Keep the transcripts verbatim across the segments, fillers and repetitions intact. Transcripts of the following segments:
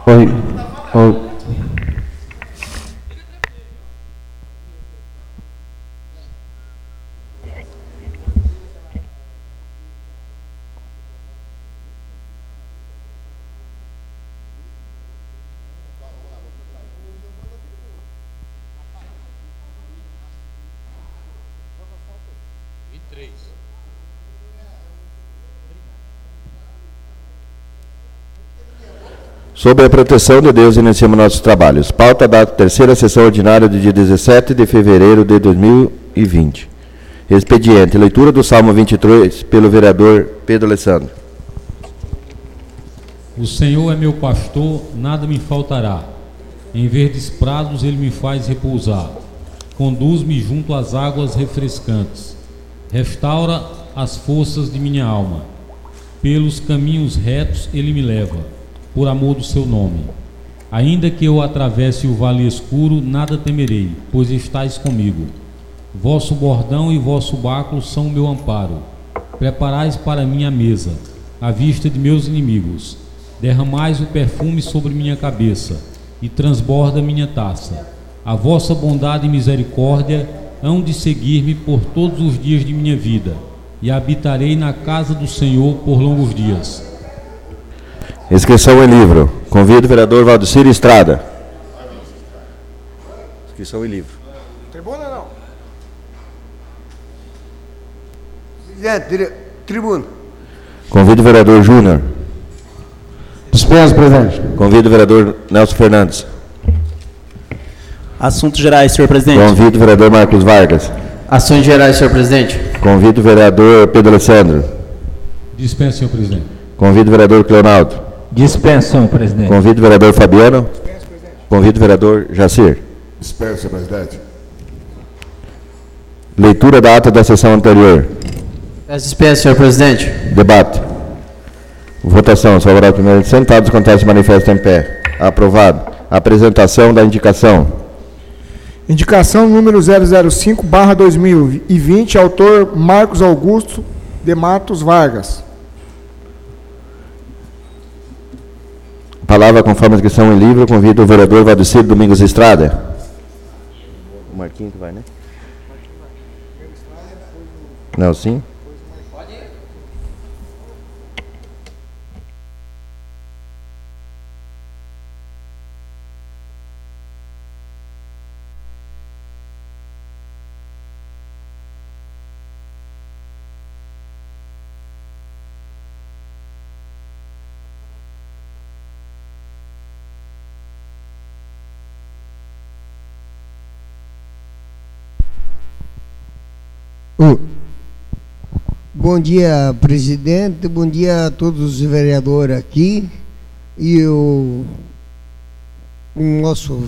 Oi. Oi. Sob a proteção de Deus, iniciamos nossos trabalhos. Pauta da terceira sessão ordinária do dia dezessete de fevereiro de dois mil e vinte. Expediente. Leitura do Salmo vinte e três pelo vereador Pedro Alessandro. O Senhor é meu pastor, nada me faltará. Em verdes prados ele me faz repousar. Conduz-me junto às águas refrescantes. Restaura as forças de minha alma. Pelos caminhos retos ele me leva, por amor do seu nome. Ainda que eu atravesse o vale escuro, nada temerei, pois estais comigo. Vosso bordão e vosso báculo são o meu amparo. Preparais para mim a mesa, à vista de meus inimigos. Derramais o perfume sobre minha cabeça, e transborda minha taça. A vossa bondade e misericórdia hão de seguir-me por todos os dias de minha vida, e habitarei na casa do Senhor por longos dias. Inscrição em livro. Convido o vereador Valdecir Estrada. Inscrição em livro. Tribuna não. Presidente, tribuna. Convido o vereador Júnior. Dispenso, presidente. Convido o vereador Nelson Fernandes. Assuntos gerais, senhor presidente. Convido o vereador Marcos Vargas. Ações gerais, senhor presidente. Convido o vereador Pedro Alessandro. Dispensa, senhor presidente. Convido o vereador Cleonaldo. Dispensa, senhor presidente. Convido o vereador Fabiano. Convido o vereador Jacir. Dispensa, senhor presidente. Leitura da ata da sessão anterior. Peço dispensa, senhor presidente. Debate. Votação. Favorável primeiro. Sentados, contrários, se manifestam em pé. Aprovado. Apresentação da indicação. Indicação número zero zero cinco barra dois mil e vinte, autor Marcos Augusto de Matos Vargas. Palavra conforme a inscrição em livro, convido o vereador Valdecir Domingos Estrada. O Marquinho que vai, né? Não, sim? Uh. Bom dia, presidente, bom dia a todos os vereadores aqui e o, o nosso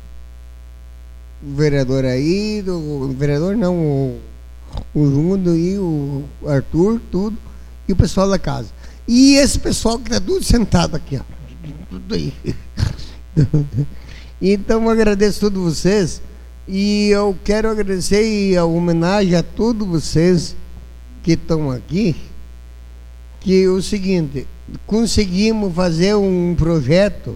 vereador aí, o vereador não, o, o Júnior e o Arthur, tudo, e o pessoal da casa. E esse pessoal que está tudo sentado aqui, ó, tudo aí. Então, eu agradeço a todos vocês. E eu quero agradecer e a homenagem a todos vocês que estão aqui, que é o seguinte, conseguimos fazer um projeto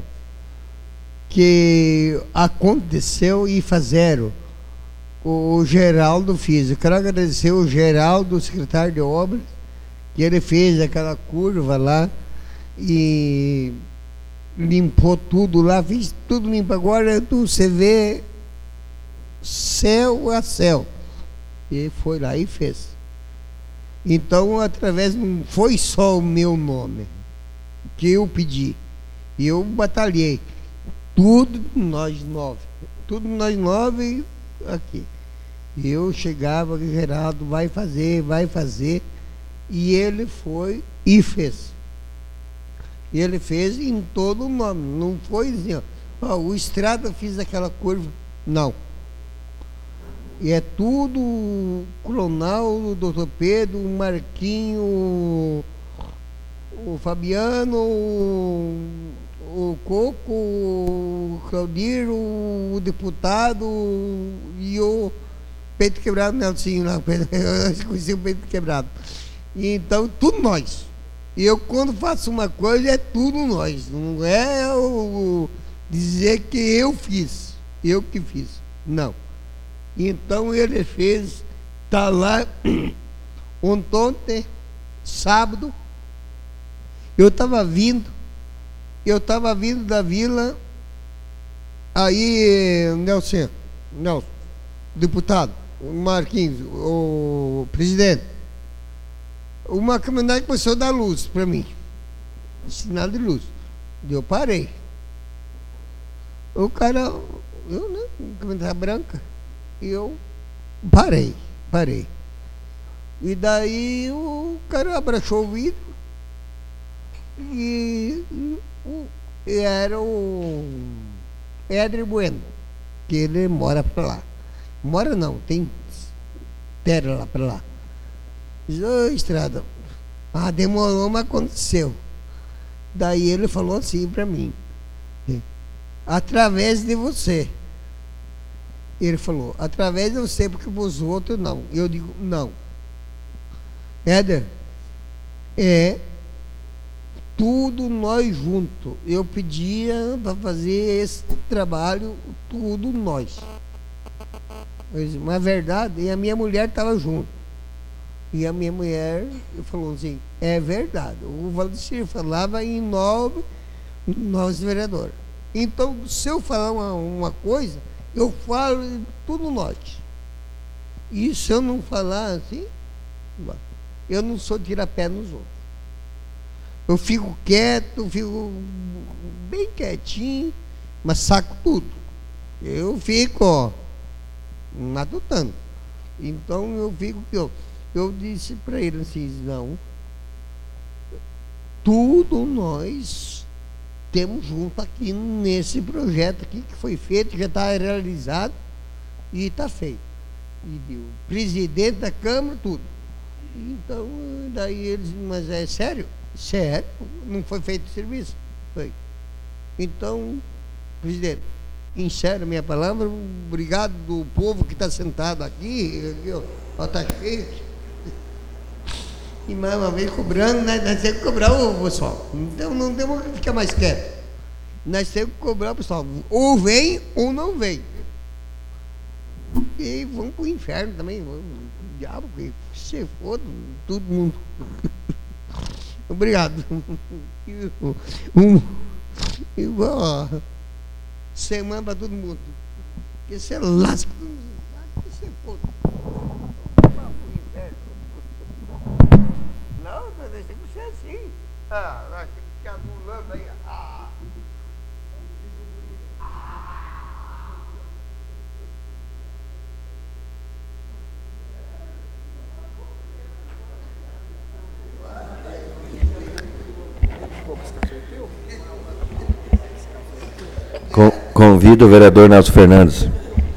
que aconteceu e fizeram. O Geraldo fez. Eu quero agradecer o Geraldo, o secretário de obras, que ele fez aquela curva lá e limpou tudo lá, fez tudo limpo. Agora você vê céu a céu, e foi lá e fez. Então, através, não foi só o meu nome que eu pedi, eu batalhei, tudo nós nove, tudo nós nove aqui. Eu chegava, Geraldo, vai fazer, vai fazer, e ele foi e fez. E ele fez em todo o nome, não foi assim, ó, ó, o Estrada fez aquela curva, não. E é tudo Cronaldo, o doutor Pedro, o Marquinho, o Fabiano, o Coco, o Claudir, o deputado e o Peito Quebrado, Nelsinho, não, eu esqueci o Peito Quebrado. E então, tudo nós. Eu, quando faço uma coisa, é tudo nós. Não é o, dizer que eu fiz, eu que fiz. Não. Então, ele fez, está lá, ontem, sábado, eu estava vindo, eu estava vindo da vila, aí, Nelson, Nelson, deputado, Marquinhos, o presidente, uma caminhonete começou a dar luz para mim, sinal de luz. Eu parei. O cara, eu, né, caminhonete branca, eu parei, parei. E daí o cara abraçou o vidro e, e, e era o Éder Bueno, que ele mora para lá. Mora não, tem terra lá para lá. Diz, ô Estrada, ah, demorou, mas aconteceu. Daí ele falou assim para mim, através de você. Ele falou, através de você, porque os outros não. Eu digo, não. Éder, é tudo nós juntos. Eu pedia para fazer esse trabalho, tudo nós. Mas verdade, e a minha mulher estava junto. E a minha mulher falou assim, é verdade. O Valdecir falava em nome nós vereadores. Então, se eu falar uma, uma coisa, eu falo tudo nós. E se eu não falar assim, eu não sou tirar-pé nos outros. Eu fico quieto, fico bem quietinho, mas saco tudo. Eu fico, ó, matutando. Então eu fico que eu, eu disse para ele assim, não, tudo nós temos junto aqui nesse projeto aqui que foi feito, já está realizado e está feito. E deu presidente da Câmara, tudo. Então, daí eles, mas é sério? Sério, não foi feito serviço? Foi. Então, presidente, encerro a minha palavra, obrigado do povo que está sentado aqui, está cheio. E mais uma vez cobrando, né? Nós temos que cobrar o pessoal. Então não temos que ficar mais quieto. Nós temos que cobrar o pessoal. Ou vem ou não vem. E vamos para o inferno também. Vamos, diabo, que se foda, todo mundo. Obrigado. Um, igual semana para todo mundo. Que você lasca. Que se foda. Não, não deixa de ser assim. Ah, nós temos que ficar anulando aí. Ah. Com, convido o vereador Nelson Fernandes.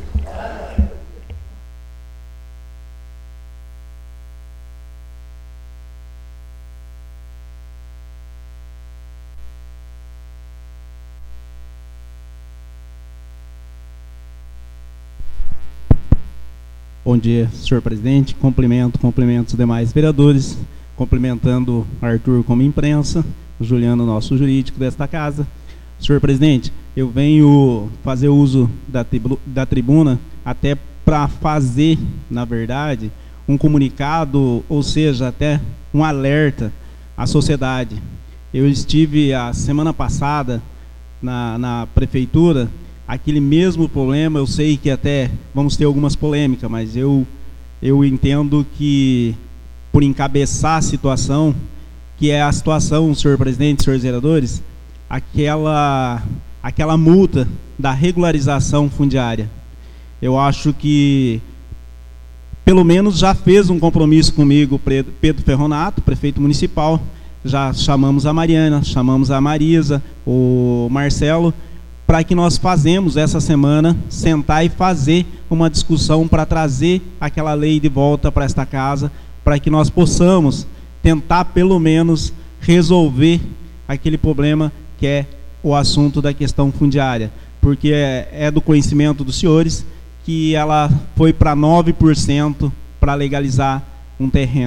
Bom dia, senhor presidente. Cumprimento, cumprimento os demais vereadores, cumprimentando Arthur como imprensa, Juliano, nosso jurídico desta casa. Senhor presidente, eu venho fazer uso da, da tribuna até para fazer, na verdade, um comunicado, ou seja, até um alerta à sociedade. Eu estive a semana passada na, na prefeitura, aquele mesmo problema, eu sei que até vamos ter algumas polêmicas, mas eu, eu entendo que, por encabeçar a situação, que é a situação, senhor presidente, senhores vereadores, aquela, aquela multa da regularização fundiária. Eu acho que, pelo menos, já fez um compromisso comigo Pedro Ferronato, prefeito municipal, já chamamos a Mariana, chamamos a Marisa, o Marcelo, para que nós fazemos essa semana, sentar e fazer uma discussão para trazer aquela lei de volta para esta casa, para que nós possamos tentar, pelo menos, resolver aquele problema que é o assunto da questão fundiária, porque é, é do conhecimento dos senhores que ela foi para nove por cento para legalizar um terreno.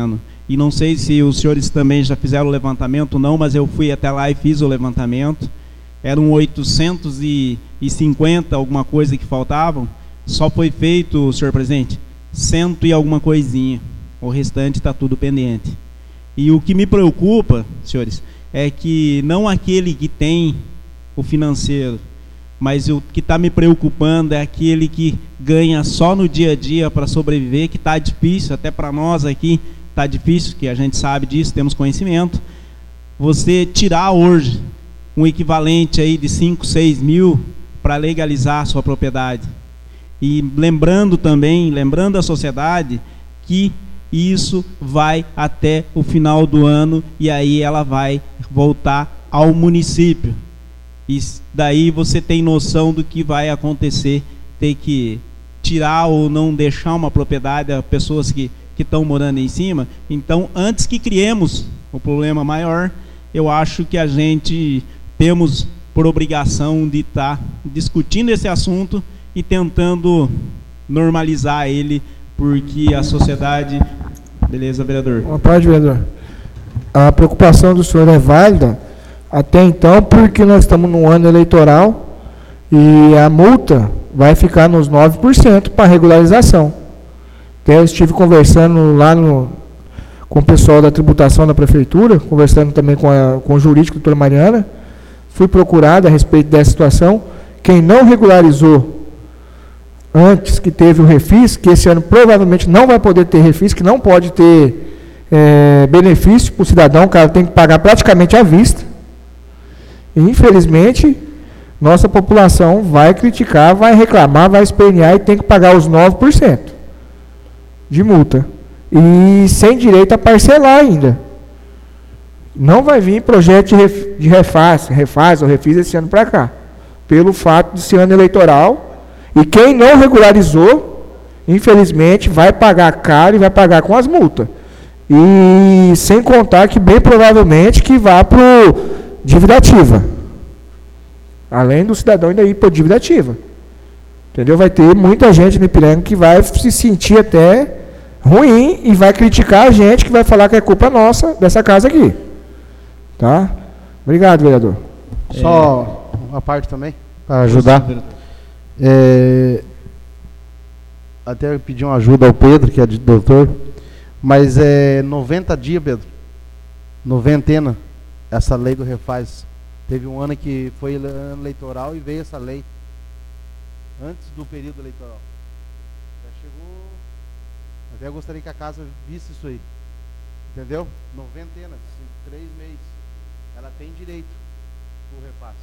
e não sei se os senhores também já fizeram o levantamento ou não, mas eu fui até lá e fiz o levantamento. Eram oitocentos e cinquenta alguma coisa que faltavam, só foi feito, senhor presidente, cento e alguma coisinha. O restante está tudo pendente. E o que me preocupa, senhores, é que não aquele que tem o financeiro, mas o que está me preocupando é aquele que ganha só no dia a dia para sobreviver, que está difícil, até para nós aqui está difícil, que a gente sabe disso, temos conhecimento. Você tirar hoje um equivalente aí de cinco, seis mil para legalizar a sua propriedade. E lembrando também, lembrando a sociedade que isso vai até o final do ano e aí ela vai voltar ao município. E daí você tem noção do que vai acontecer, ter que tirar ou não deixar uma propriedade a pessoas que que estão morando em cima. Então, antes que criemos o problema maior, eu acho que a gente temos por obrigação de estar tá discutindo esse assunto e tentando normalizar ele, porque a sociedade... Beleza, vereador? Boa tarde, vereador. A preocupação do senhor é válida até então, porque nós estamos num ano eleitoral e a multa vai ficar nos nove por cento para regularização. Até eu estive conversando lá no, com o pessoal da tributação da prefeitura, conversando também com, a, com o jurídico, doutora Mariana. Fui procurado a respeito dessa situação. Quem não regularizou antes que teve o refis, que esse ano provavelmente não vai poder ter refis, que não pode ter é, benefício para o cidadão, o cara tem que pagar praticamente à vista. E, infelizmente, nossa população vai criticar, vai reclamar, vai espernear e tem que pagar os nove por cento de multa. E sem direito a parcelar ainda. Não vai vir projeto de, ref, de refaz, refaz ou refis esse ano para cá, pelo fato de ser ano eleitoral. E quem não regularizou, infelizmente, vai pagar caro e vai pagar com as multas. E sem contar que bem provavelmente que vá para dívida ativa. Além do cidadão ainda ir para dívida ativa. Entendeu? Vai ter muita gente no Ipiranga que vai se sentir até ruim e vai criticar a gente, que vai falar que é culpa nossa dessa casa aqui. Tá? Obrigado, vereador. Só uma parte também, para ajudar. É, até eu pedi uma ajuda ao Pedro, que é doutor, mas é noventa dias, Pedro. Noventena, essa lei do refaz. Teve um ano que foi ano eleitoral e veio essa lei antes do período eleitoral. Já chegou. Até eu gostaria que a casa visse isso aí. Entendeu? Noventena, três meses. Ela tem direito do repasse.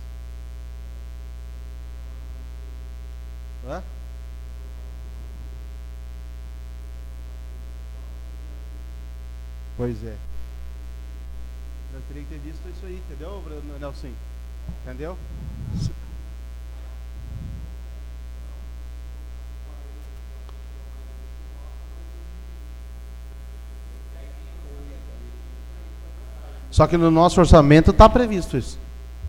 Hã? Pois é. Eu teria que ter visto isso aí, entendeu, Nelson? Entendeu? Só que no nosso orçamento está previsto isso.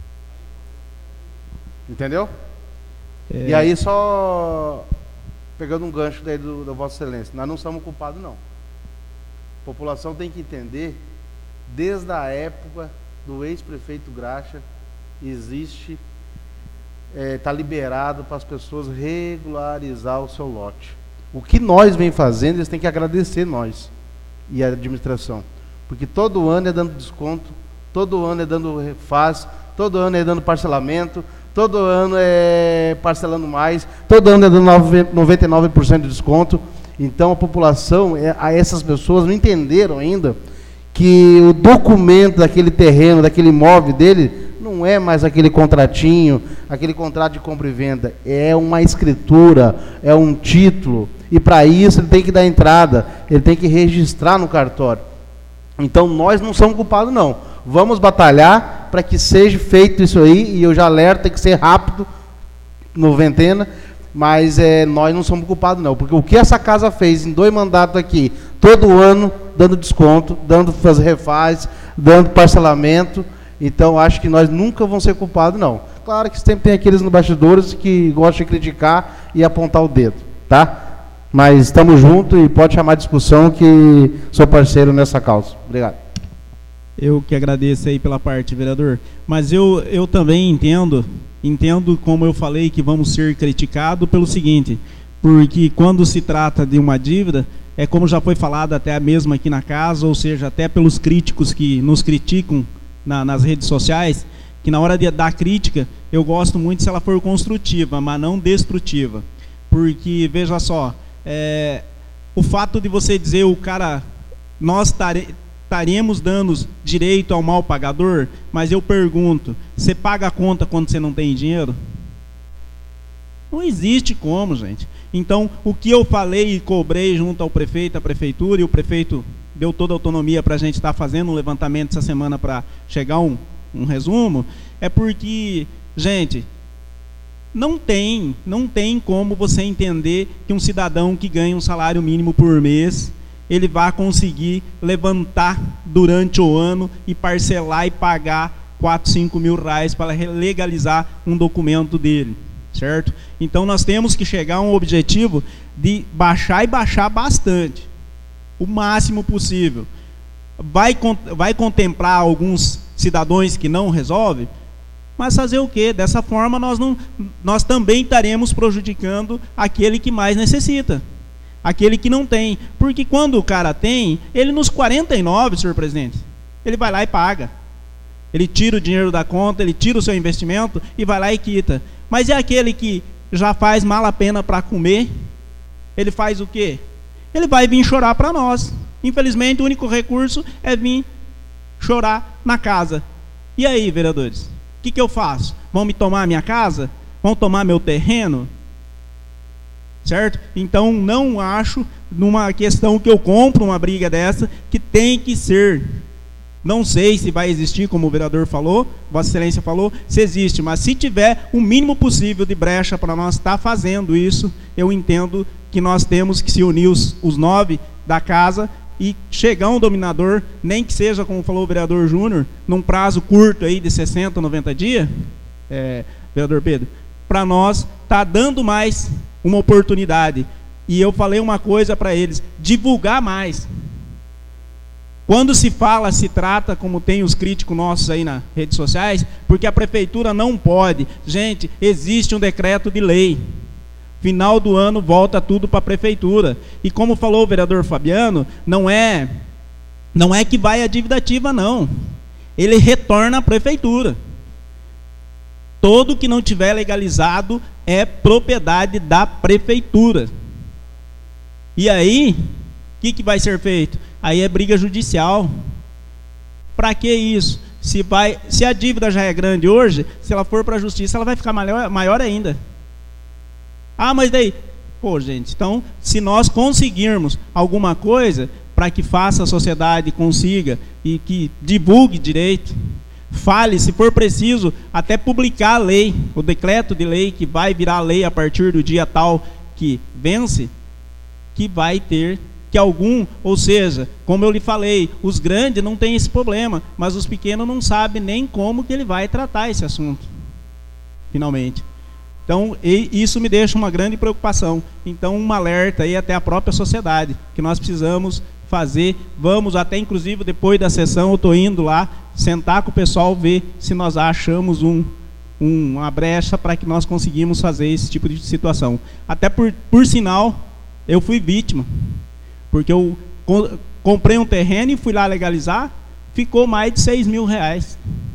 Entendeu? É. E aí só pegando um gancho daí do, da Vossa Excelência, nós não somos culpados não. A população tem que entender, desde a época do ex-prefeito Graxa, existe, está é, liberado para as pessoas regularizar o seu lote. O que nós vem fazendo, eles têm que agradecer nós e a administração. Porque todo ano é dando desconto, todo ano é dando refaz, todo ano é dando parcelamento, todo ano é parcelando mais, todo ano é dando noventa e nove por cento de desconto. Então a população, essas pessoas não entenderam ainda que o documento daquele terreno, daquele imóvel dele, não é mais aquele contratinho, aquele contrato de compra e venda, é uma escritura, é um título, e para isso ele tem que dar entrada, ele tem que registrar no cartório. Então nós não somos culpados não, vamos batalhar para que seja feito isso aí, e eu já alerto, tem que ser rápido, noventena, mas é, nós não somos culpados não, porque o que essa casa fez em dois mandatos aqui, todo ano, dando desconto, dando fazer refaz, dando parcelamento, então acho que nós nunca vamos ser culpados não. Claro que sempre tem aqueles no bastidores que gostam de criticar e apontar o dedo, tá? Mas estamos juntos e pode chamar a discussão que sou parceiro nessa causa. Obrigado. Eu que agradeço aí pela parte, vereador. Mas eu, eu também entendo, entendo como eu falei que vamos ser criticados pelo seguinte, porque quando se trata de uma dívida, é como já foi falado até mesmo aqui na casa, ou seja, até pelos críticos que nos criticam na, nas redes sociais, que na hora de dar crítica, eu gosto muito se ela for construtiva, mas não destrutiva. Porque, veja só, é, o fato de você dizer o cara, nós estaremos dando direito ao mal pagador, mas eu pergunto, você paga a conta quando você não tem dinheiro? Não existe como, gente. Então, o que eu falei e cobrei junto ao prefeito, à prefeitura, e o prefeito deu toda a autonomia para a gente estar fazendo um levantamento essa semana para chegar a um, um resumo, é porque, gente, não tem, não tem como você entender que um cidadão que ganha um salário mínimo por mês, ele vai conseguir levantar durante o ano e parcelar e pagar quatro, cinco mil reais para legalizar um documento dele. Certo? Então nós temos que chegar a um objetivo de baixar e baixar bastante, o máximo possível. Vai, vai contemplar alguns cidadãos que não resolvem, mas fazer o quê? Dessa forma nós, não, nós também estaremos prejudicando aquele que mais necessita, aquele que não tem. Porque quando o cara tem, ele nos quarenta e nove, senhor presidente, ele vai lá e paga. Ele tira o dinheiro da conta, ele tira o seu investimento e vai lá e quita. Mas é aquele que já faz mal a pena para comer, ele faz o quê? Ele vai vir chorar para nós. Infelizmente, o único recurso é vir chorar na casa. E aí, vereadores? O que, que eu faço? Vão me tomar a minha casa? Vão tomar meu terreno? Certo? Então, não acho, numa questão que eu compro uma briga dessa, que tem que ser... Não sei se vai existir, como o vereador falou, Vossa Excelência falou, se existe, mas se tiver o mínimo possível de brecha para nós estar fazendo isso, eu entendo que nós temos que se unir os, os nove da casa e chegar a um dominador, nem que seja, como falou o vereador Júnior, num prazo curto aí de sessenta, noventa dias, é, vereador Pedro, para nós estar dando mais uma oportunidade. E eu falei uma coisa para eles, divulgar mais. Quando se fala, se trata, como tem os críticos nossos aí nas redes sociais, porque a prefeitura não pode. Gente, existe um decreto de lei. Final do ano volta tudo para a prefeitura. E como falou o vereador Fabiano, não é, não é que vai a dívida ativa, não. Ele retorna à prefeitura. Todo que não tiver legalizado é propriedade da prefeitura. E aí, o que, que vai ser feito? Aí é briga judicial. Para que isso? Se, vai, se a dívida já é grande hoje, se ela for para a justiça, ela vai ficar maior, maior ainda. Ah, mas daí... Pô, gente, então, se nós conseguirmos alguma coisa para que faça a sociedade, consiga, e que divulgue direito, fale, se for preciso, até publicar a lei, o decreto de lei, que vai virar lei a partir do dia tal que vence, que vai ter... que algum, ou seja, como eu lhe falei, os grandes não têm esse problema, mas os pequenos não sabem nem como que ele vai tratar esse assunto, finalmente. Então, isso me deixa uma grande preocupação. Então, um alerta aí até a própria sociedade, que nós precisamos fazer, vamos até inclusive depois da sessão, eu estou indo lá, sentar com o pessoal, ver se nós achamos um, um, uma brecha para que nós conseguimos fazer esse tipo de situação. Até por, por sinal, eu fui vítima. Porque eu comprei um terreno e fui lá legalizar, ficou mais de seis mil reais.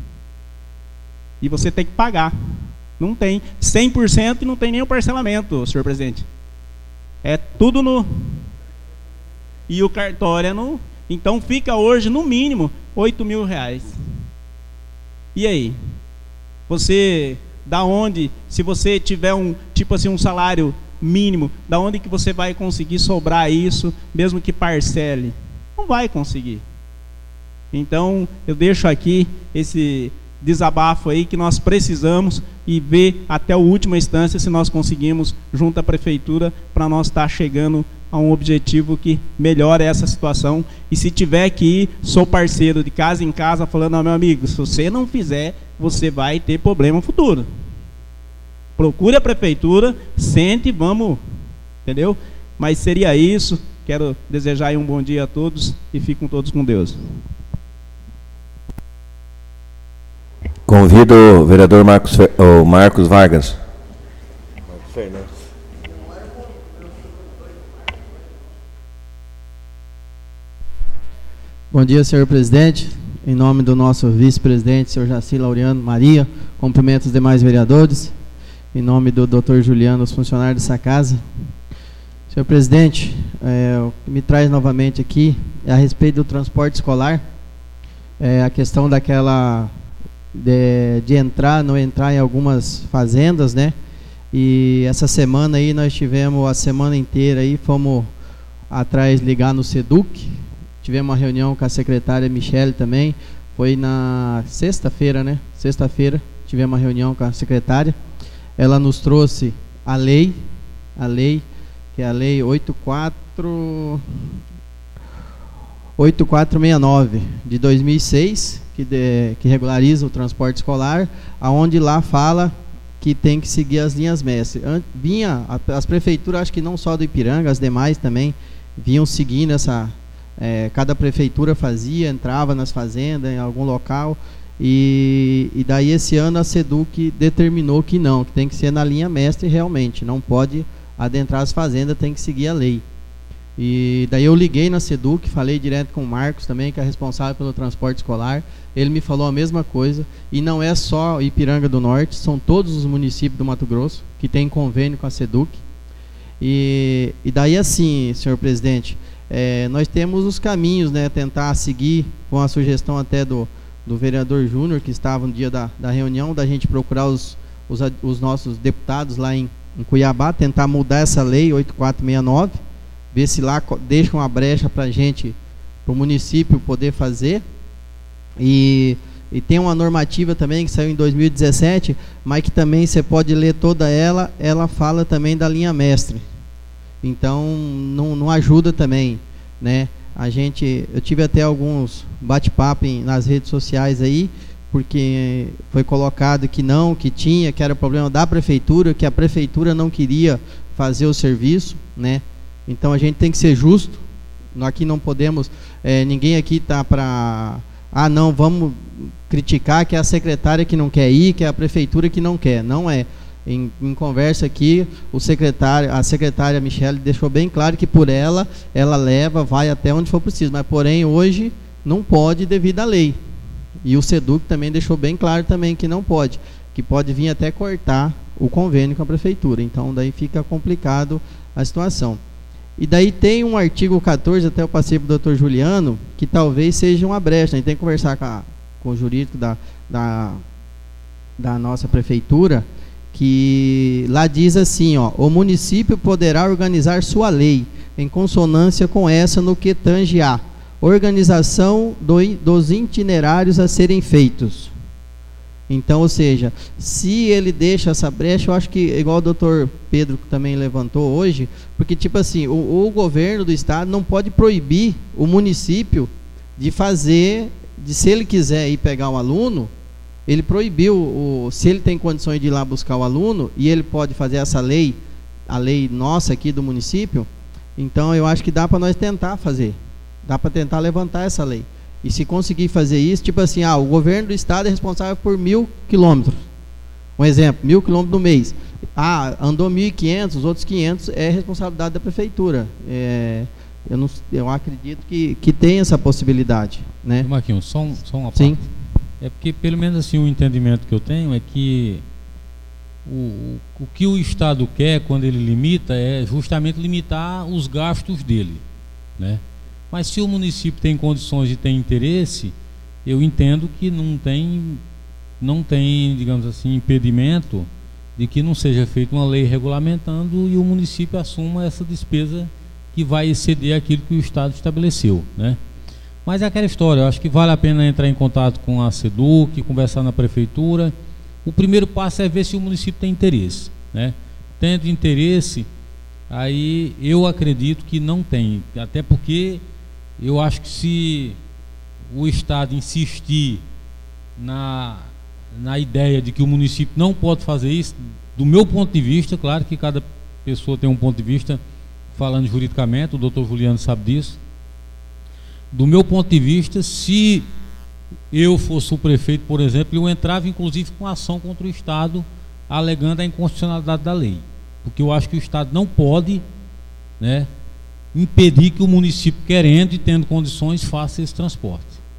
E você tem que pagar. Não tem cem por cento e não tem nem o parcelamento, senhor presidente. É tudo no... E o cartório é no... Então fica hoje, no mínimo, oito mil reais. E aí? Você, da onde, se você tiver um, tipo assim, um salário... mínimo, da onde que você vai conseguir sobrar isso, mesmo que parcele? Não vai conseguir. Então, eu deixo aqui esse desabafo aí que nós precisamos e ver até a última instância se nós conseguimos, junto à prefeitura, para nós estar chegando a um objetivo que melhore essa situação. E se tiver que ir, sou parceiro de casa em casa, falando, meu amigo, se você não fizer, você vai ter problema futuro. Procure a prefeitura, sente, vamos, entendeu? Mas seria isso. Quero desejar aí um bom dia a todos e fiquem todos com Deus. Convido o vereador Marcos, o Marcos Vargas. Marcos Fernandes. Bom dia, senhor presidente. Em nome do nosso vice-presidente, senhor Jaci Laureano Maria, cumprimento os demais vereadores. Em nome do doutor Juliano, os funcionários dessa casa. Senhor presidente, é, o que me traz novamente aqui é a respeito do transporte escolar. É, a questão daquela de, de entrar, não entrar em algumas fazendas, né? E essa semana aí nós tivemos a semana inteira aí, fomos atrás ligar no SEDUC. Tivemos uma reunião com a secretária Michele também. Foi na sexta-feira, né? Sexta-feira tivemos uma reunião com a secretária. Ela nos trouxe a lei, a lei, que é a lei oito quatro seis nove de dois mil e seis, que, de, que regulariza o transporte escolar, aonde lá fala que tem que seguir as linhas mestres. Vinha, as prefeituras, acho que não só do Ipiranga, as demais também, vinham seguindo essa... É, cada prefeitura fazia, entrava nas fazendas, em algum local, e, e daí esse ano a SEDUC determinou que não, que tem que ser na linha mestre realmente, não pode adentrar as fazendas, tem que seguir a lei. E daí eu liguei na SEDUC, falei direto com o Marcos também, que é responsável pelo transporte escolar, ele me falou a mesma coisa, e não é só Ipiranga do Norte, são todos os municípios do Mato Grosso que têm convênio com a SEDUC. E, e daí assim, senhor presidente, É, nós temos os caminhos, né, tentar seguir, com a sugestão até do, do vereador Júnior, que estava no dia da, da reunião, da gente procurar os, os, os nossos deputados lá em, em Cuiabá, tentar mudar essa lei oito quatro seis nove, ver se lá deixam uma brecha para a gente, para o município poder fazer. E, e tem uma normativa também que saiu em dois mil e dezessete, mas que também você pode ler toda ela, ela fala também da linha mestre. Então, não, não ajuda também, né? A gente, eu tive até alguns bate-papo nas redes sociais aí, porque foi colocado que não, que tinha, que era problema da prefeitura, que a prefeitura não queria fazer o serviço, né? Então, a gente tem que ser justo. Nós aqui não podemos, é, ninguém aqui está para, ah, não, vamos criticar que é a secretária que não quer ir, que é a prefeitura que não quer. Não é. Em, em conversa aqui, o secretário, a secretária Michele deixou bem claro que por ela, ela leva, vai até onde for preciso, mas porém hoje não pode devido à lei. E o SEDUC também deixou bem claro também que não pode, que pode vir até cortar o convênio com a prefeitura. Então daí fica complicado a situação. E daí tem um artigo quatorze, até eu passei para o doutor Juliano, que talvez seja uma brecha. A gente tem que conversar com, a, com o jurídico da, da, da nossa prefeitura, que lá diz assim, ó, o município poderá organizar sua lei em consonância com essa no que tange a organização do, dos itinerários a serem feitos. Então, ou seja, se ele deixa essa brecha, eu acho que, igual o doutor Pedro também levantou hoje, porque tipo assim, o, o governo do estado não pode proibir o município de fazer, de se ele quiser ir pegar um aluno, ele proibiu, o, se ele tem condições de ir lá buscar o aluno, e ele pode fazer essa lei, a lei nossa aqui do município, então eu acho que dá para nós tentar fazer, dá para tentar levantar essa lei. E se conseguir fazer isso, tipo assim, ah, o governo do estado é responsável por mil quilômetros. Um exemplo, mil quilômetros no mês. Ah, andou mil e quinhentos, os outros quinhentos é responsabilidade da prefeitura. É, eu, não, eu acredito que, que tem essa possibilidade, né? Marquinhos, só, um, só uma parte. Sim. É porque, pelo menos assim, o entendimento que eu tenho é que o, o que o Estado quer quando ele limita é justamente limitar os gastos dele, né? Mas se o município tem condições e tem interesse, eu entendo que não tem, não tem, digamos assim, impedimento de que não seja feita uma lei regulamentando e o município assuma essa despesa que vai exceder aquilo que o Estado estabeleceu, né? Mas é aquela história, eu acho que vale a pena entrar em contato com a SEDUC, conversar na prefeitura. O primeiro passo é ver se o município tem interesse, né? Tendo interesse, aí eu acredito que não tem, até porque eu acho que se o Estado insistir na, na ideia de que o município não pode fazer isso, do meu ponto de vista, claro que cada pessoa tem um ponto de vista falando juridicamente, o doutor Juliano sabe disso. Do meu ponto de vista, se eu fosse o prefeito, por exemplo, eu entrava inclusive com ação contra o Estado, alegando a inconstitucionalidade da lei. Porque eu acho que o Estado não pode, né, impedir que o município, querendo e tendo condições, faça esse transporte.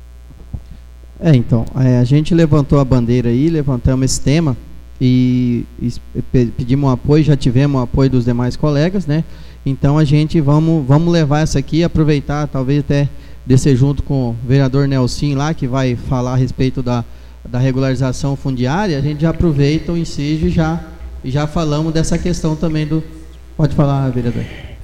É, então, é, a gente levantou a bandeira aí, levantamos esse tema e, e pedimos um apoio, já tivemos o apoio dos demais colegas, né? Então a gente vamos, vamos levar essa aqui, aproveitar, talvez até descer junto com o vereador Nelson lá, que vai falar a respeito da, da regularização fundiária. A gente já aproveita o ensejo e já, e já falamos dessa questão também do... Pode falar, vereador.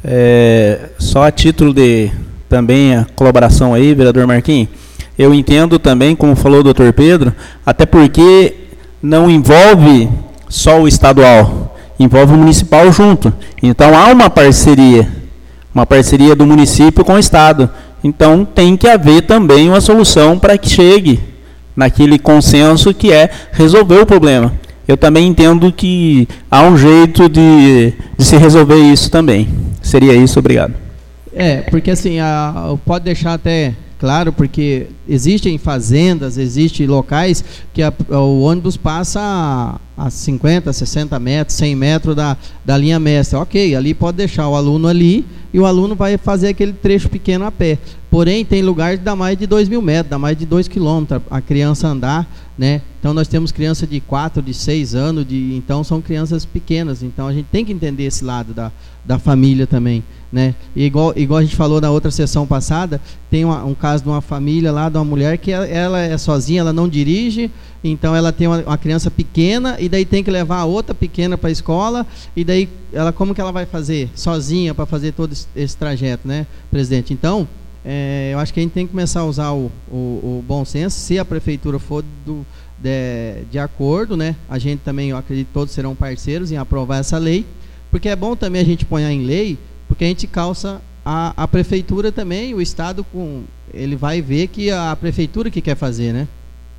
É, só a título de também a colaboração aí, vereador Marquinhos, eu entendo também, como falou o doutor Pedro, até porque não envolve só o estadual, envolve o municipal junto. Então há uma parceria, uma parceria do município com o Estado. Então tem que haver também uma solução para que chegue naquele consenso que é resolver o problema. Eu também entendo que há um jeito de, de se resolver isso também. Seria isso, obrigado. É, porque assim, a, pode deixar até claro, porque existem fazendas, existem locais que a, o ônibus passa a, a cinquenta, sessenta metros, cem metros da, da linha mestra. Ok, ali pode deixar o aluno ali e o aluno vai fazer aquele trecho pequeno a pé. Porém, tem lugares que dá mais de dois mil metros, dá mais de dois quilômetros a criança andar, né? Então, nós temos criança de quatro, de seis anos, de, então são crianças pequenas. Então, a gente tem que entender esse lado da, da família também, né? E igual, igual a gente falou na outra sessão passada, tem uma, um caso de uma família lá, de uma mulher que ela, ela é sozinha, ela não dirige, então ela tem uma, uma criança pequena e daí tem que levar a outra pequena para a escola, e daí ela, como que ela vai fazer sozinha para fazer todo esse, esse trajeto, né, presidente? Então, é, eu acho que a gente tem que começar a usar o, o, o bom senso. Se a prefeitura for do, de, de acordo, né, a gente também, eu acredito que todos serão parceiros em aprovar essa lei, porque é bom também a gente pôr em lei, porque a gente calça a, a prefeitura também, o Estado, com, ele vai ver que a prefeitura que quer fazer, né?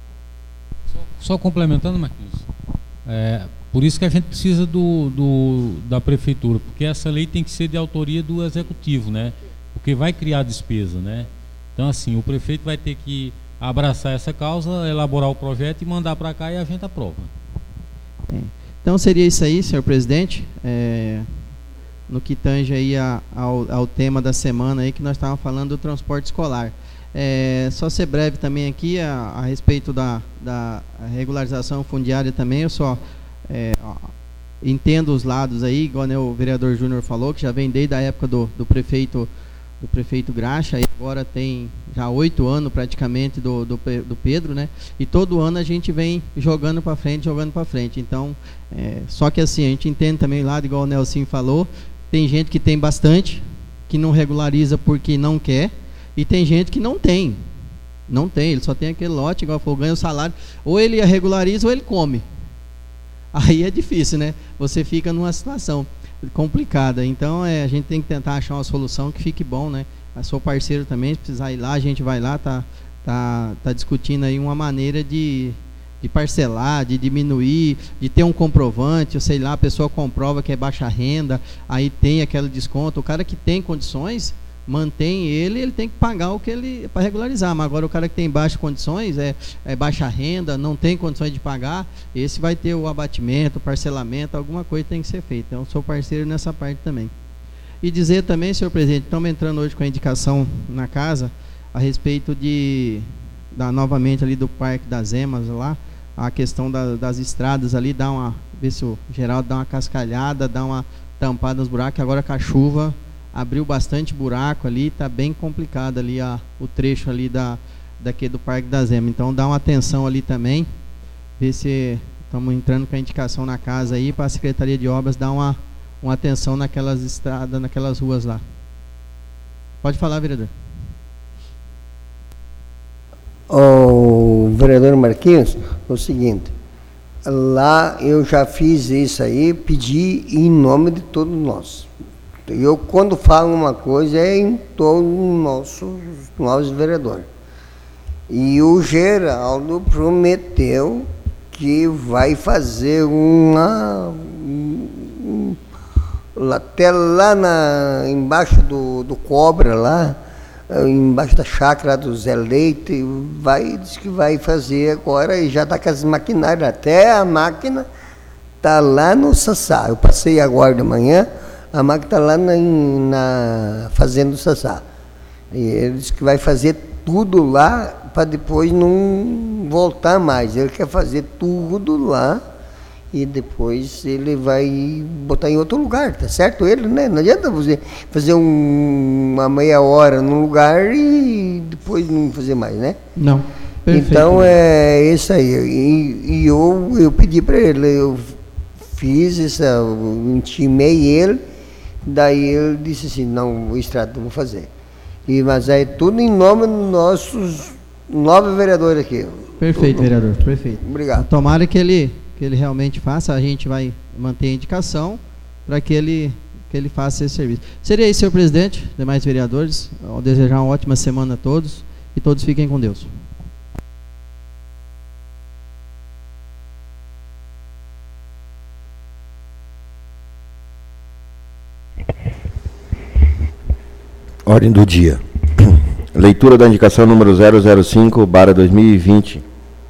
Só, só complementando, Marquinhos, é, por isso que a gente precisa do, do, da prefeitura, porque essa lei tem que ser de autoria do executivo, né? Porque vai criar despesa, né? Então, assim, o prefeito vai ter que abraçar essa causa, elaborar o projeto e mandar para cá e a gente aprova. É. Então, seria isso aí, senhor presidente, é, no que tange aí a, ao, ao tema da semana aí, que nós estávamos falando do transporte escolar. É, só ser breve também aqui a, a respeito da, da regularização fundiária também, eu só é, ó, entendo os lados aí, igual, né, o vereador Júnior falou, que já vem desde a época do, do prefeito do prefeito Graxa, e agora tem já oito anos praticamente do, do, do Pedro, né? E todo ano a gente vem jogando para frente, jogando para frente. Então, é, só que assim, a gente entende também o lado, igual o Nelson falou, tem gente que tem bastante, que não regulariza porque não quer, e tem gente que não tem. Não tem, ele só tem aquele lote, igual falou, ganha o salário, ou ele regulariza ou ele come. Aí é difícil, né? Você fica numa situação complicada. Então, é, a gente tem que tentar achar uma solução que fique bom, né? Eu sou parceiro também, se precisar ir lá, a gente vai lá, tá, tá, tá discutindo aí uma maneira de, de parcelar, de diminuir, de ter um comprovante, eu sei lá, a pessoa comprova que é baixa renda, aí tem aquele desconto. O cara que tem condições, mantém ele, ele tem que pagar o que ele para regularizar. Mas agora o cara que tem baixas condições, é, é baixa renda, não tem condições de pagar, esse vai ter o abatimento, parcelamento, alguma coisa tem que ser feita. Então, sou parceiro nessa parte também. E dizer também, senhor presidente, estamos entrando hoje com a indicação na casa a respeito de, da, novamente ali do Parque das Emas lá, a questão da, das estradas ali, dá uma, ver se o Geraldo dá uma cascalhada, dá uma tampada nos buracos, agora com a chuva abriu bastante buraco ali, está bem complicado ali a, o trecho ali da, daqui do Parque das Emas. Então dá uma atenção ali também, ver se estamos entrando com a indicação na casa aí para a Secretaria de Obras dar uma, uma atenção naquelas estradas, naquelas ruas lá. Pode falar, vereador. O vereador Marquinhos, é o seguinte, lá eu já fiz isso aí, pedi em nome de todos nós. Eu, quando falo uma coisa, é em todos os nossos, nossos vereadores. E o Geraldo prometeu que vai fazer uma, lá, até lá na, embaixo do, do Cobra, lá, embaixo da chácara do Zé Leite, vai, diz que vai fazer agora, e já está com as maquinárias, até a máquina está lá no Sassá. Eu passei agora de manhã, a máquina está lá na, na fazenda do Sassá. E ele disse que vai fazer tudo lá para depois não voltar mais. Ele quer fazer tudo lá e depois ele vai botar em outro lugar, tá certo? Ele, né? Não adianta você fazer um, uma meia hora num lugar e depois não fazer mais, né? Não. Perfeito. Então é isso aí. E, e eu, eu pedi para ele, eu fiz essa, eu intimei ele, daí ele disse assim, não, o extrato não vou fazer. E, mas é tudo em nome dos nossos nove vereadores aqui. Perfeito, tudo. Vereador, perfeito. Obrigado. Tomara que ele, que ele realmente faça, a gente vai manter a indicação para que ele, que ele faça esse serviço. Seria isso, senhor presidente, demais vereadores, ao desejar uma ótima semana a todos e todos fiquem com Deus. Ordem do dia. Leitura da indicação número zero zero cinco barra dois mil e vinte.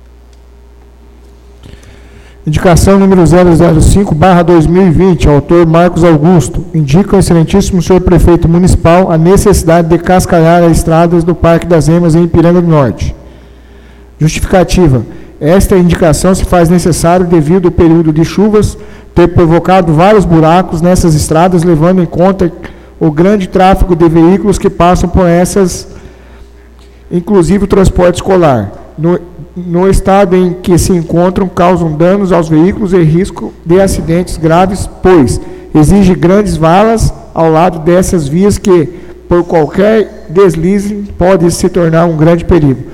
Indicação número zero zero cinco barra dois mil e vinte, autor Marcos Augusto. Indica ao excelentíssimo senhor prefeito municipal a necessidade de cascalhar as estradas do Parque das Emas em Ipiranga do Norte. Justificativa. Esta indicação se faz necessário devido ao período de chuvas ter provocado vários buracos nessas estradas, levando em conta o grande tráfego de veículos que passam por essas, inclusive o transporte escolar. No, no estado em que se encontram, causam danos aos veículos e risco de acidentes graves, pois exige grandes valas ao lado dessas vias que, por qualquer deslize, pode se tornar um grande perigo.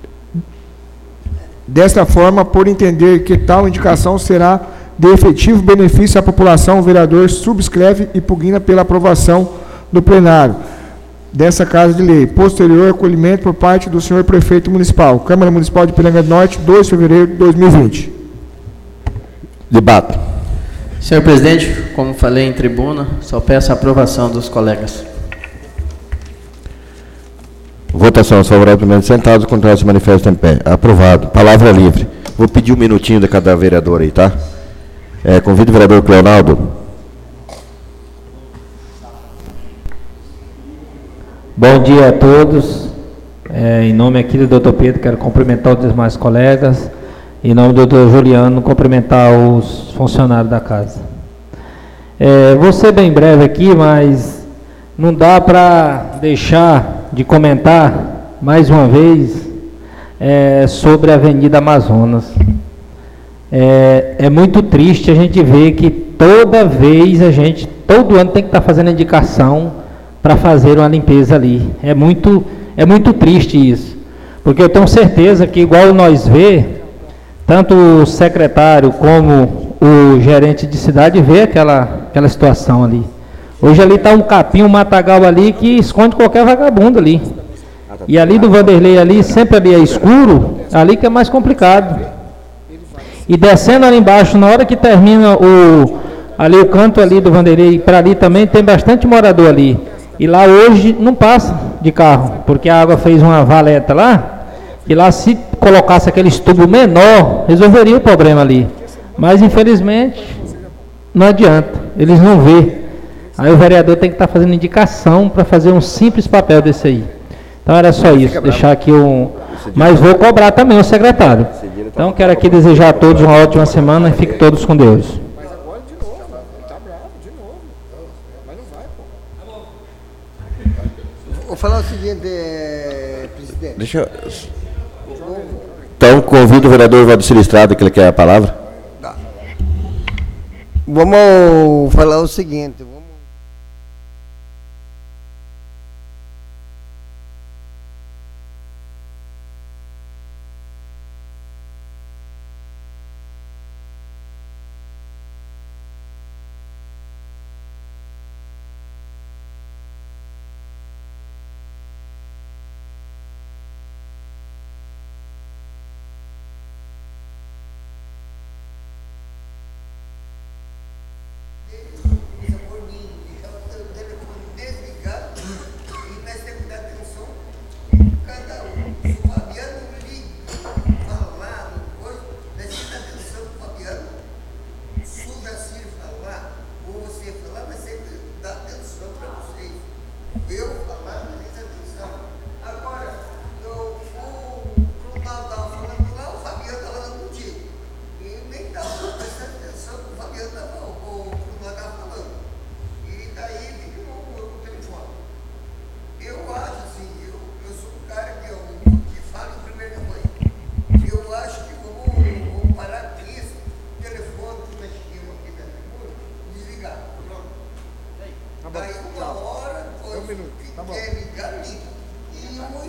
Desta forma, por entender que tal indicação será de efetivo benefício à população, o vereador subscreve e pugna pela aprovação do plenário dessa Casa de Lei. Posterior acolhimento por parte do senhor prefeito municipal. Câmara Municipal de Ipiranga do Norte, dois de fevereiro de dois mil e vinte. Debate. Senhor presidente, como falei em tribuna, só peço a aprovação dos colegas. Votação favoravelmente sentados, contrário se manifesta em pé. Aprovado. Palavra livre. Vou pedir um minutinho de cada vereador aí, tá? É, convido o vereador Cleonaldo. Bom dia a todos. É, em nome aqui do doutor Pedro, quero cumprimentar os demais colegas. Em nome do doutor Juliano, cumprimentar os funcionários da casa. É, vou ser bem breve aqui, mas não dá para deixar de comentar mais uma vez é, sobre a Avenida Amazonas. É, é muito triste a gente ver que toda vez a gente, todo ano tem que estar fazendo indicação para fazer uma limpeza ali. É muito, é muito triste isso, porque eu tenho certeza que igual nós vê, tanto o secretário como o gerente de cidade vê aquela, aquela situação ali. Hoje ali está um capim, um matagal ali que esconde qualquer vagabundo ali. E ali do Vanderlei ali, sempre ali é escuro, ali que é mais complicado. E descendo ali embaixo, na hora que termina o, ali o canto ali do Vanderlei, para ali também tem bastante morador ali. E lá hoje não passa de carro, porque a água fez uma valeta lá, e lá se colocasse aquele tubo menor, resolveria o problema ali. Mas infelizmente não adianta, eles não vê. Aí o vereador tem que estar fazendo indicação para fazer um simples papel desse aí. Então era só isso, deixar aqui um... Mas vou cobrar também o secretário. Então quero aqui desejar a todos uma ótima semana e fiquem todos com Deus. Mas agora de novo, ele tá bravo de novo. Mas não vai, pô. Vou falar o seguinte, é, presidente. Deixa eu... Então convido o vereador Valdecir Estrada, que ele quer a palavra. Tá. Vamos falar o seguinte, vamos...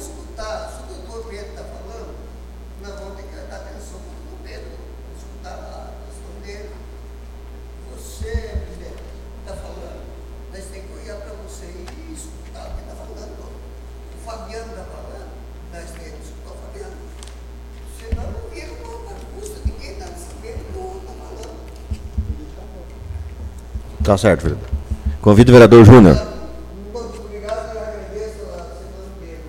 escutar, se o doutor Pedro está falando, nós vamos ter que dar atenção para o doutor Pedro, escutar a questão dele. Você, presidente, está falando, nós temos que olhar para você e escutar o que está falando. O Fabiano está falando, nós temos que escutar o Fabiano. Senão não vira uma custa de quem está sabendo do outro está falando. Tá certo, filho. Convido o vereador Júnior. Muito obrigado, eu agradeço a semana inteira.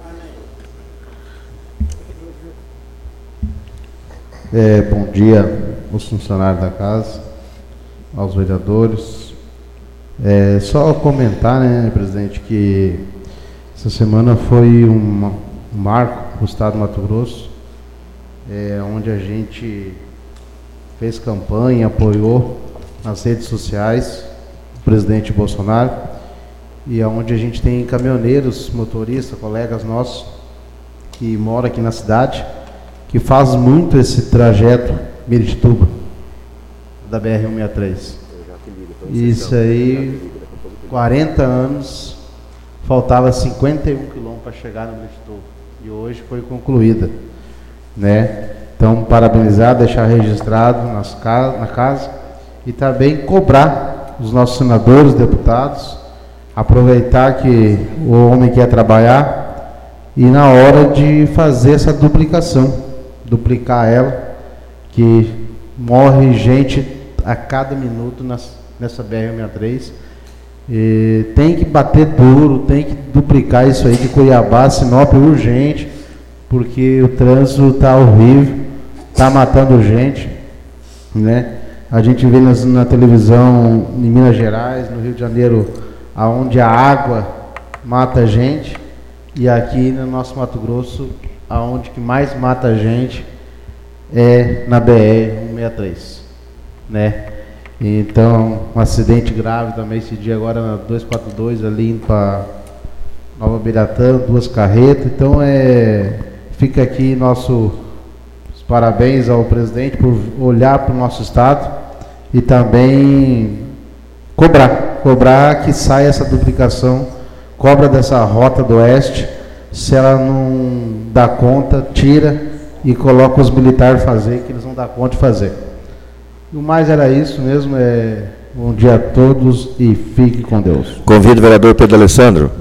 É, bom dia aos funcionários da casa, aos vereadores. É, só comentar, né, presidente, que essa semana foi um, um marco para o estado do Mato Grosso, é, onde a gente fez campanha, apoiou nas redes sociais o presidente Bolsonaro, e onde a gente tem caminhoneiros, motoristas, colegas nossos que moram aqui na cidade, que faz muito esse trajeto Miritituba, da B R cento e sessenta e três. Isso aí, quarenta anos, faltava cinquenta e um quilômetros para chegar no Miritituba, e hoje foi concluída, né? Então, parabenizar, deixar registrado nas ca na casa, e também cobrar os nossos senadores, deputados, aproveitar que o homem quer trabalhar, e na hora de fazer essa duplicação, duplicar ela, que morre gente a cada minuto nas, nessa B R cento e sessenta e três, e tem que bater duro, tem que duplicar isso aí de Cuiabá, Sinop, urgente, porque o trânsito está horrível, está matando gente, né? A gente vê nas, na televisão em Minas Gerais, no Rio de Janeiro, aonde a água mata gente, e aqui no nosso Mato Grosso, aonde que mais mata gente é na B R cento e sessenta e três, né? Então, um acidente grave também esse dia agora na duzentos e quarenta e dois, ali indo para Nova Biratã, duas carretas. Então, é, fica aqui nosso parabéns ao presidente por olhar para o nosso estado e também cobrar, cobrar que saia essa duplicação, cobra dessa rota do oeste. Se ela não dá conta, tira e coloca os militares fazer, que eles não dão conta de fazer. No mais era isso mesmo. É, bom dia a todos e fique com Deus. Convido o vereador Pedro Alessandro.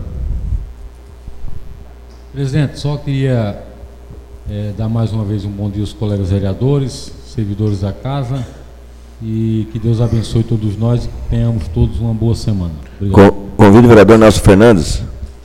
Presidente, só queria é, dar mais uma vez um bom dia aos colegas vereadores, servidores da casa, e que Deus abençoe todos nós e que tenhamos todos uma boa semana. Obrigado. Convido o vereador Nelson Fernandes.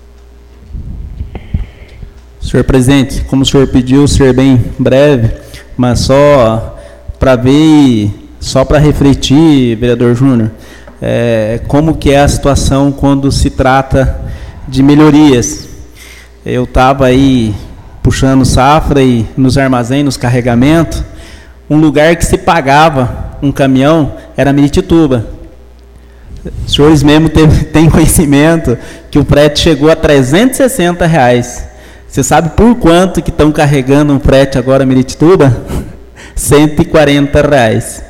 Senhor presidente, como o senhor pediu, ser bem breve, mas só para ver, só para refletir, vereador Júnior, é, como que é a situação quando se trata de melhorias. Eu estava aí puxando safra e nos armazéns, nos carregamentos, um lugar que se pagava um caminhão era Miritituba. Os senhores mesmo têm conhecimento que o frete chegou a trezentos e sessenta reais. Você sabe por quanto que estão carregando um frete agora Miritituba? cento e quarenta reais.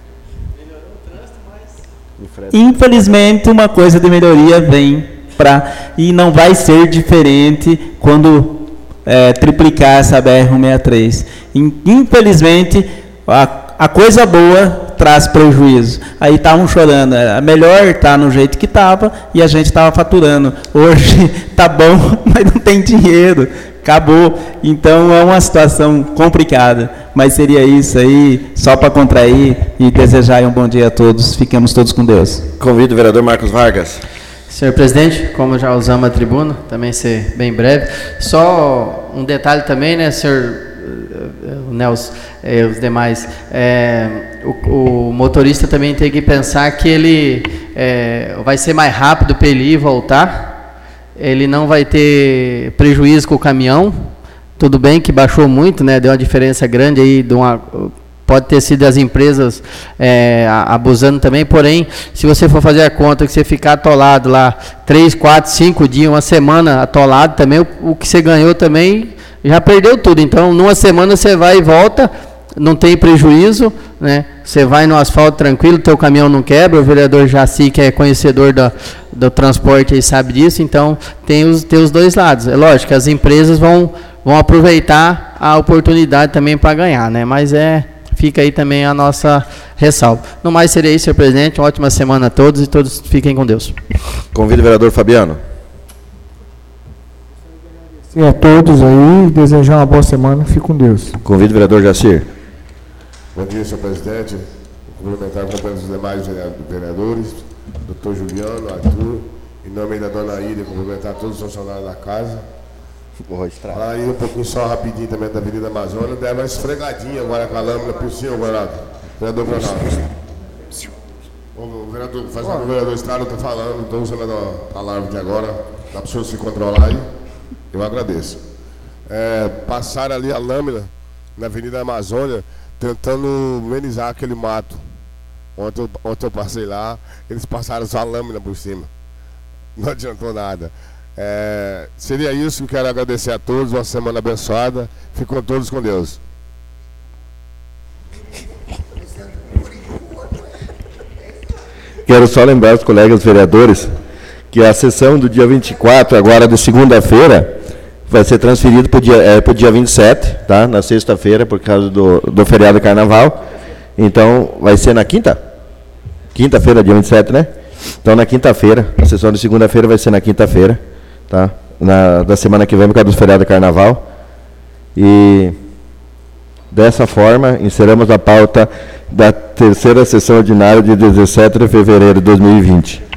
Infelizmente, uma coisa de melhoria vem para... E não vai ser diferente quando é, triplicar essa B R cento e sessenta e três. Infelizmente, a, a coisa boa traz prejuízo. Aí estavam chorando, é melhor estar no jeito que estava e a gente estava faturando. Hoje está bom, mas não tem dinheiro, acabou. Então é uma situação complicada, mas seria isso aí, só para contrair e desejar um bom dia a todos. Fiquemos todos com Deus. Convido o vereador Marcos Vargas. Senhor presidente, como já usamos a tribuna, também ser bem breve, só um detalhe também, né, senhor Nelson, eh, os demais, é, o, o motorista também tem que pensar que ele é, vai ser mais rápido para ele ir e voltar, ele não vai ter prejuízo com o caminhão. Tudo bem que baixou muito, né, deu uma diferença grande aí, de uma, pode ter sido as empresas é, abusando também, porém, se você for fazer a conta que você ficar atolado lá três, quatro, cinco dias, uma semana atolado também, o, o que você ganhou também já perdeu tudo. Então, numa semana você vai e volta, não tem prejuízo, né? Você vai no asfalto tranquilo, teu caminhão não quebra, o vereador Jaci, que é conhecedor da, do transporte, aí sabe disso, então tem os, tem os dois lados. É lógico que as empresas vão, vão aproveitar a oportunidade também para ganhar, né? Mas é, fica aí também a nossa ressalva. No mais, seria isso, senhor presidente, uma ótima semana a todos e todos fiquem com Deus. Convido o vereador Fabiano. E a todos aí, desejar uma boa semana, fique com Deus. Convido o vereador Jacir. Bom dia, senhor presidente. Cumprimentar com os demais vereadores, doutor Juliano, Arthur, em nome da dona Ida, cumprimentar todos os funcionários da casa. Falar aí um pouquinho só rapidinho também da Avenida Amazônia, der uma esfregadinha agora com a lâmina por cima, Ronaldo. Vereador Ronaldo. O vereador, faz o vereador Estrada está falando, estou usando a palavra de agora, dá para o senhor se controlar aí. Eu agradeço. É, passaram ali a lâmina na Avenida Amazônia, tentando amenizar aquele mato. Ontem eu, ontem eu passei lá, eles passaram só a lâmina por cima. Não adiantou nada. É, seria isso, quero agradecer a todos, uma semana abençoada. Ficam todos com Deus. Quero só lembrar os colegas vereadores que a sessão do dia vinte e quatro, agora de segunda-feira, vai ser transferido para o dia, é, dia vinte e sete, tá? Na sexta-feira, por causa do, do feriado de carnaval. Então, vai ser na quinta? Quinta-feira, dia vinte e sete, né? Então, na quinta-feira, a sessão de segunda-feira vai ser na quinta-feira, tá? Na, da semana que vem, por causa do feriado de carnaval. E, dessa forma, encerramos a pauta da terceira sessão ordinária de dezessete de fevereiro de dois mil e vinte.